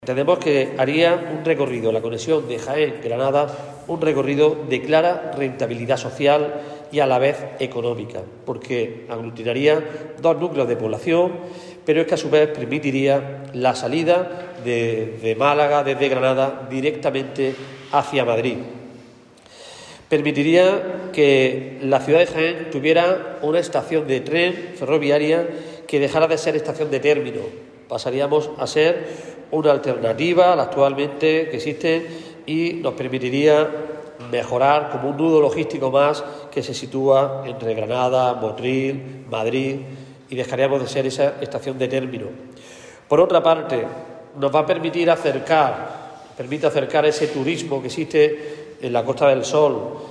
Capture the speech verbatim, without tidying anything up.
Entendemos que haría un recorrido, la conexión de Jaén-Granada, un recorrido de clara rentabilidad social y a la vez económica, porque aglutinaría dos núcleos de población, pero es que a su vez permitiría la salida de, de Málaga desde Granada directamente hacia Madrid. Permitiría que la ciudad de Jaén tuviera una estación de tren ferroviaria que dejara de ser estación de término. Pasaríamos a ser una alternativa a la actualmente que existe y nos permitiría mejorar como un nudo logístico más que se sitúa entre Granada, Motril, Madrid, y dejaríamos de ser esa estación de término. Por otra parte, nos va a permitir acercar, permite acercar ese turismo que existe en la Costa del Sol